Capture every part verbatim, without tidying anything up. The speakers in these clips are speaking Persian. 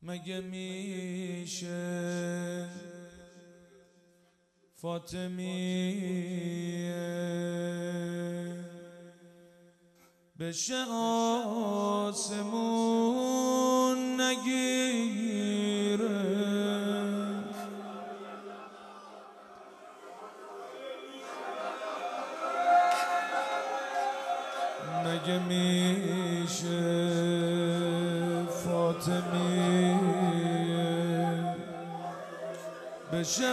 مگه میشه فاطمیه بشه آسمون نگیره مگه میشه فاطمیه بشه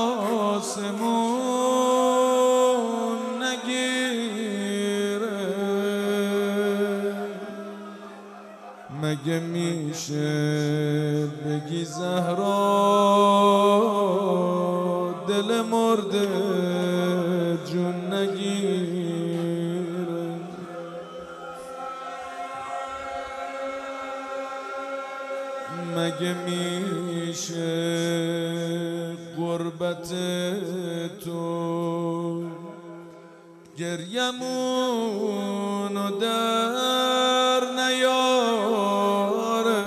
آسمون نگیره مگه میشه بگی زهرا دل مرده جون نگیره مگه میشه غربت تو گریمونو در نیاره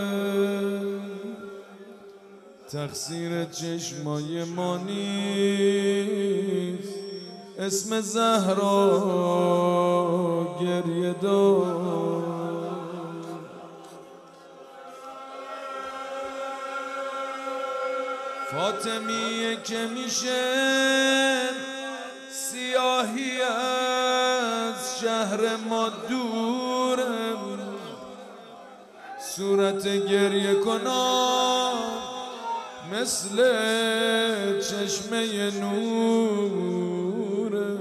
تقصیر چشمای ما نیست اسم زهرا گریه دار فاطمیه که میشه سیاهی از شهر ما دوره صورت گریه کنان مثل چشمه نوره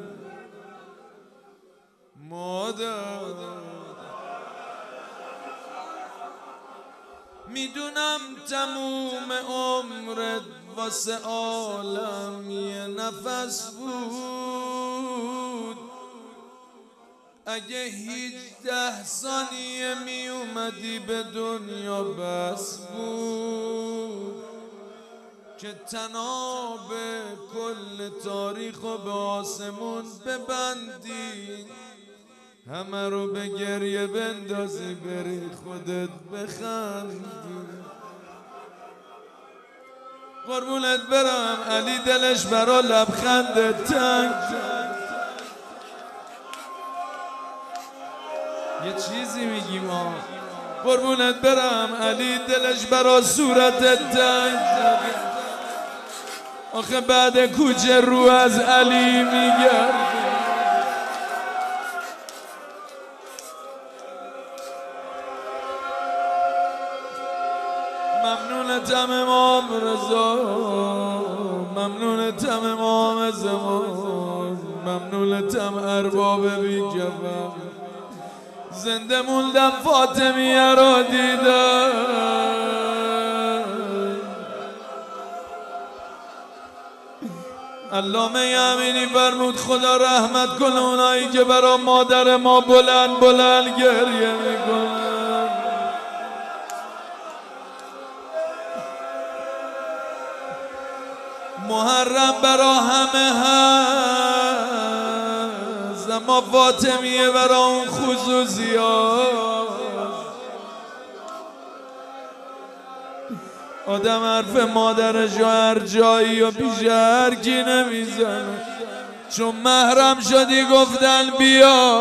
مادر میدونم تموم عمرت واسه عالم یه نفس بود اگه هیچده ثانیه می اومدی به دنیا بس بود که تناب کل تاریخ و به آسمون ببندی همه رو به گریه بندازی بری خودت بخندی قربونت برم علی دلش برا لبخند تنگ یه چیزی میگی ما قربونت برم علی دلش برا صورتت تنگ آخه بعد کوچه رو از علی میگرد ممنونتم امام رضا ممنونتم امام زمان ممنونتم ارباب بی کفم زنده موندم فاطمیه را دیدم علامه یمینی فرمود خدا رحمت کنه اونایی که برا مادر ما بلند بلند گریه میکنن محرم برا همه هست اما فاطمیه برا اون خصوصیات آدم حرف مادرش و هر جایی و پیش هر کی نمیزنه چون محرم شدی گفتن بیا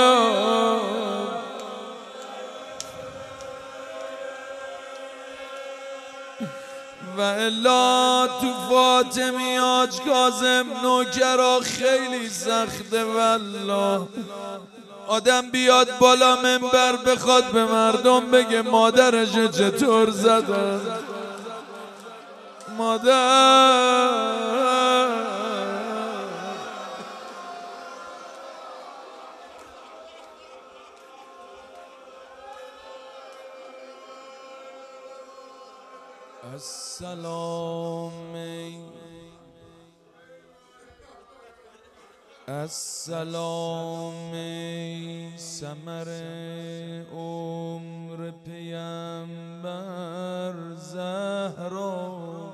و الا تو فاطمی آج کاظم نوکرا خیلی سخته والله آدم بیاد بالا منبر بخواد به مردم بگه مادرش چطور زدن مادر السلام السلام ثمر عمر پیامبر زهرا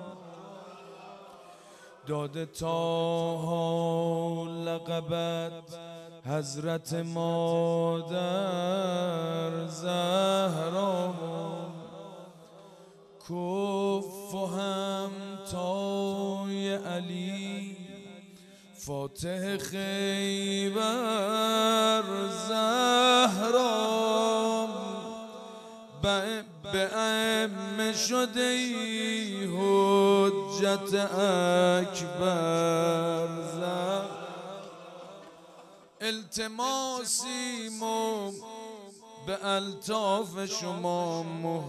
داده تا لقبت حضرت مادر زهرا کف و همتای علی فاتح خیبر زهرا به ائمه شده ای حجت اکبر زهرا التماسی مو به الطاف شما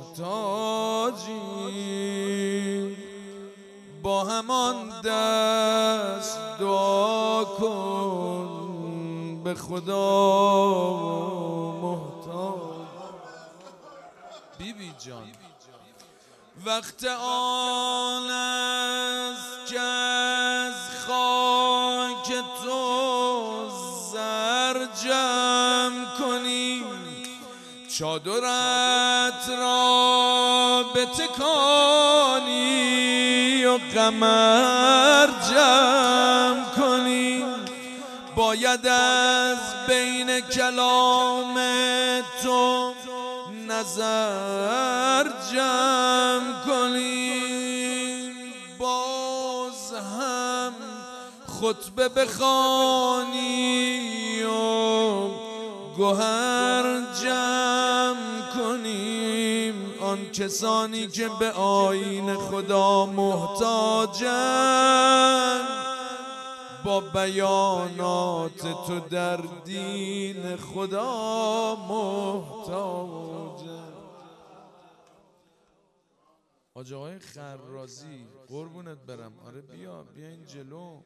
محتاجی با همان دست دعا کن به خدا محتاج. بی بی جان وقت آن است که از خاک تو زر جمع کنیم چادرت را بتکانی و قمر جمع کنی باید از بین کلام تو نظر جمع کنی باز هم خطبه بخوانی و گوهر جمع کنیم آن کسانی که به آیین خدا محتاجند با بیانات تو در دین خدا محتاجند. حاج آقای خرازی قربونت برم، آره بیا بیا این جلو.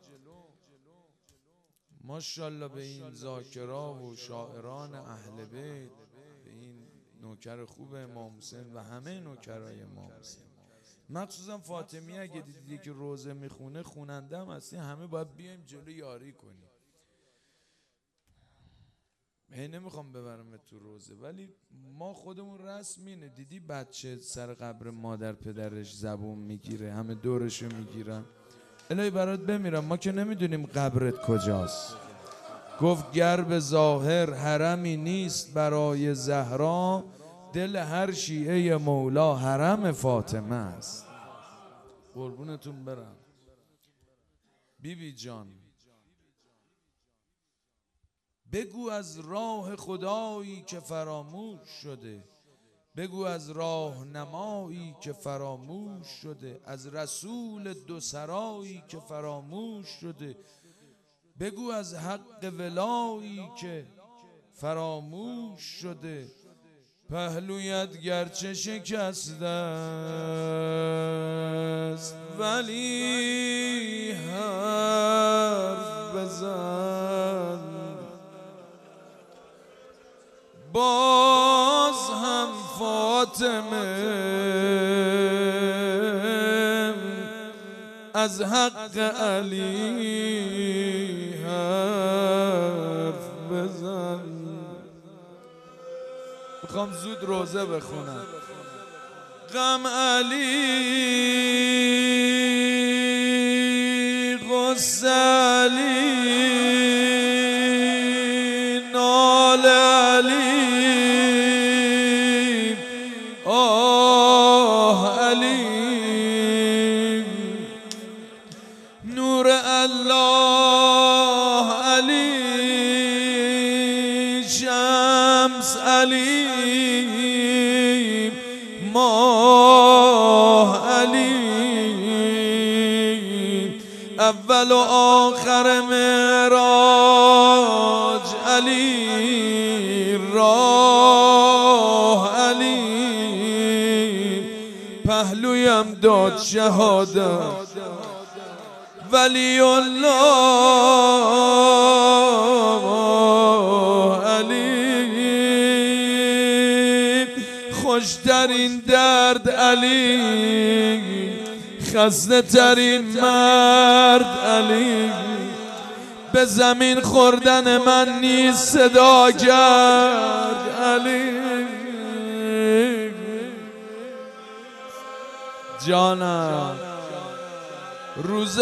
ماشاءالله به این ذاکرا و شاعران اهل بیت، به این نوکر خوب امام حسین و همه نوکرای امام حسین، مخصوصا فاطمی اگه دیدی که روزه میخونه خوننده هم هستی، همه باید بیایم جلو یاری کنیم. هی نمیخوام ببرم تو روزه، ولی ما خودمون رسم اینه، دیدی بچه سر قبر مادر پدرش زبون میگیره، همه دورشو میگیرن، الهی برات بمیرم ما که نمیدونیم قبرت کجاست. گفت گر به ظاهر حرمی نیست برای زهرا، دل هر شیعه مولا حرم فاطمه است. قربونتون برم. بی بی جان بگو از راه خدایی که فراموش شده، بگو از راه نمایی که فراموش شده، از رسول دو سرایی که فراموش شده، بگو از حق ولایی که فراموش شده. پهلویت گرچه شکسته است ولی حرف بزن، باز هم فاطمه از حق علی حرف بزن. میخوام زود روزه بخونم. غم علی غصه علی نال علی آه علی نور الله علی شمس علی ماه علی اول و آخر معراج علی راه علی پهلویم داد شهادت ولی الله علی خوشترین درد علی خسته ترین مرد علی به زمین خوردن من نیست صدا کرد علی جانم. روز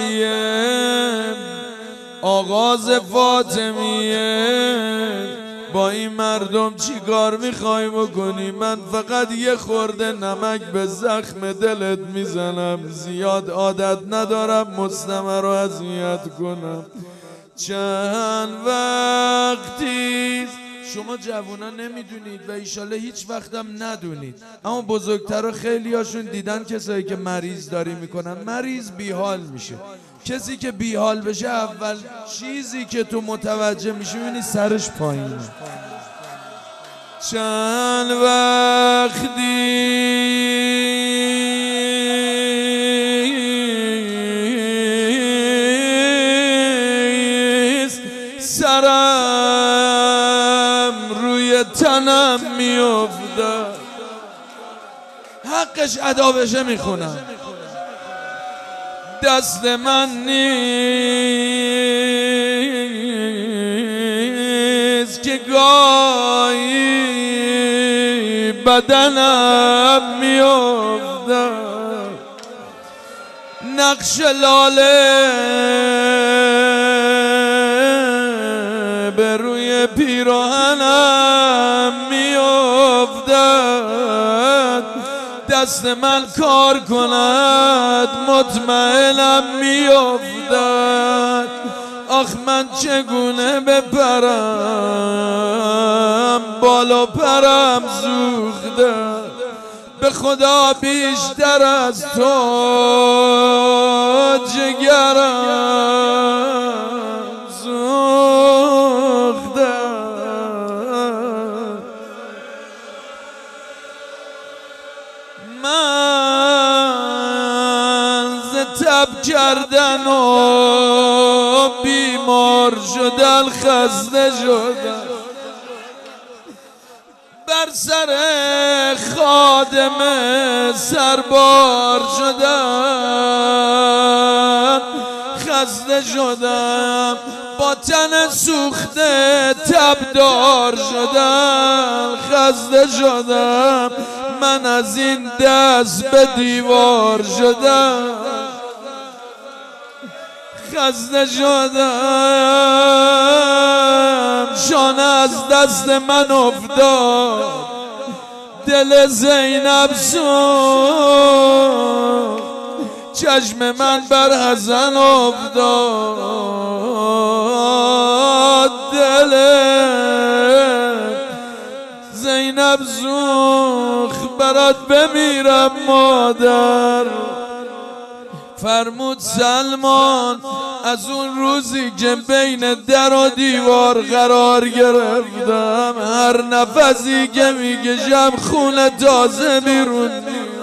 اولیه آغاز فاطمیه با این مردم چی کار میخوای بکنی؟ من فقط یه خورده نمک به زخم دلت میزنم، زیاد عادت ندارم مستمر رو اذیت کنم. چند وقتی شما جوونا نمیدونید و ایشاله هیچ وقتم ندونید، اما بزرگترها خیلی هاشون دیدن کسایی که مریض داری میکنن، مریض بیحال میشه. کسی که بیحال بشه اول چیزی که تو متوجه میشی میبینی سرش پایینه. چند وقتی سرم روی تنم میفته، حقش ادا بشه میخونم. دست من نیست که گاهی بدنم میفته، نقش لاله به روی پیراهنم میافتد. دست من کار کند مطمئنم میافتد. آخ من چگونه بپرم، بالا پرم سوخته، به خدا بیشتر از تو جگرم سوخته. من ز تب کردن و بیمار شدن خسته شدم، بر سر خادم سربار شدم خسته شدم، با تن سوخته تبدار شدم خسته شدم. من از این دست به دیوار شدم خسته شدم. شانه از دست من افتاد، دل زینب سوخت، چشم من بر حزن افتاد، دل زینب سوخت. برات بمیرم مادر، فرمود سلمان از اون روزی که بین در و دیوار قرار گرفتم، هر نفسی که میکشم خون تازه بیرون میاد.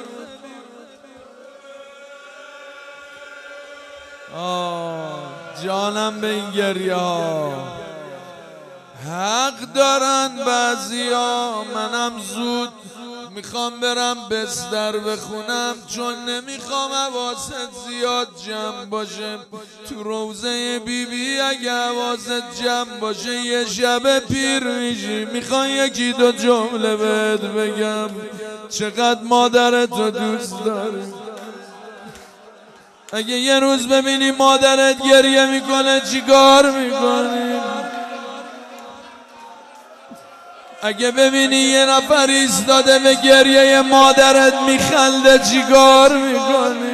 آه جانم به این گریه ها. حق دارن بعضیا، منم زود میخوام برم بستر بخونم، چون نمیخوام حواست زیاد جمع باشه. تو روزه بی بی اگه حواست جمع باشه یه شب پیر میشی. میخوام یکی دو جمله بهت بگم، چقدر مادرتو دوست داری. اگه یه روز ببینی مادرت گریه میکنه چیکار میکنی؟ اگه ببینی یه نفر ایستاده به گریه مادرت میخنده چیکار میکنی؟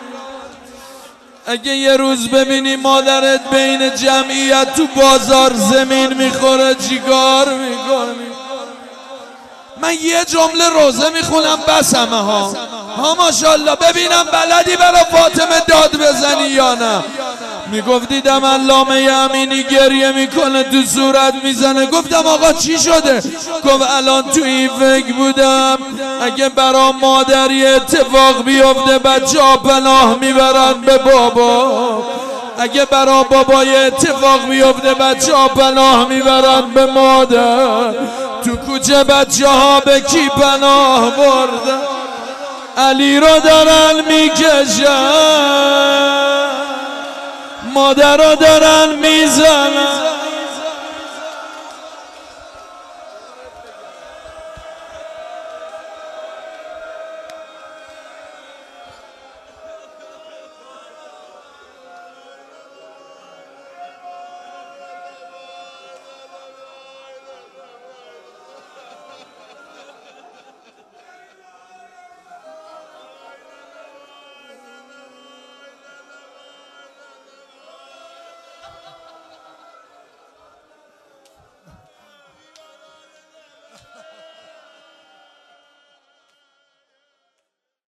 اگه یه روز ببینی مادرت بین جمعیت تو بازار زمین میخوره چیکار میکنی؟ من یه جمله روزه میخونم بس همه ها ها ماشاءالله، ببینم بلدی برا فاطمه داد بزنی یا نه. میگفت دیدم علامه امینی گریه میکنه تو صورت میزنه. گفتم آقا چی شده؟ گفت الان تو این فکر بودم اگه برا مادری اتفاق بیفته بچه ها پناه میبرن به بابا، اگه برا بابای اتفاق بیفته بچه ها پناه میبرن به مادر. تو کوچه بچه ها به کی پناه بردن؟ علی رو دارن میکشن، مادر رو دارن میزنن.